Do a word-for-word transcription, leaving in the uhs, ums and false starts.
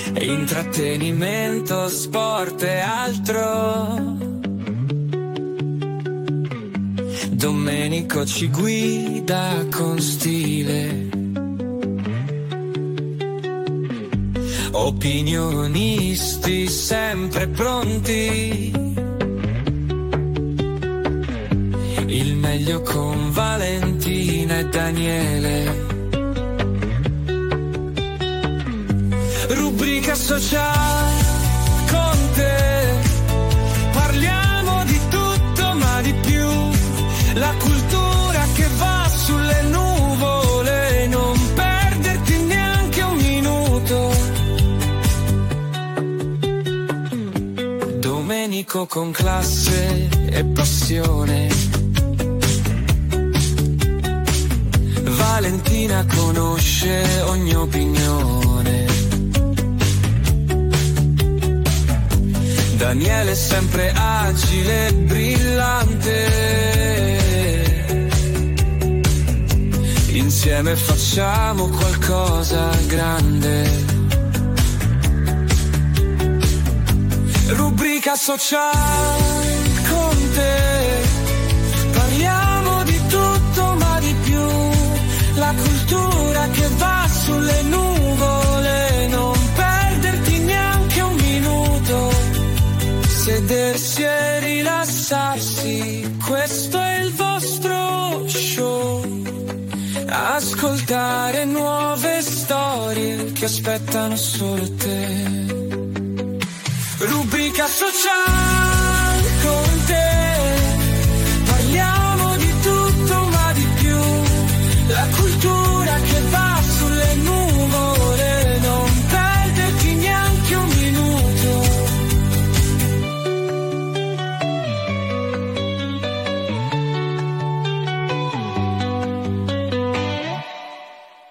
intrattenimento, sport e altro. Domenico ci guida con stile, opinionisti sempre pronti, il meglio con Valentina e Daniele. Rubrica sociale con te, parliamo di tutto ma di più, la cultura che va sulle nuvole, non perderti neanche un minuto. Domenico con classe e passione, Valentina conosce ogni opinione, Daniele sempre agile e brillante. Insieme facciamo qualcosa grande. Rubrica sociale con te, parliamo di tutto ma di più, la cultura che va sulle nuvole, non perderti neanche un minuto, sedersi e rilassarsi, questo è il vostro show, ascoltare nuove storie che aspettano solo te. Rubrica sociale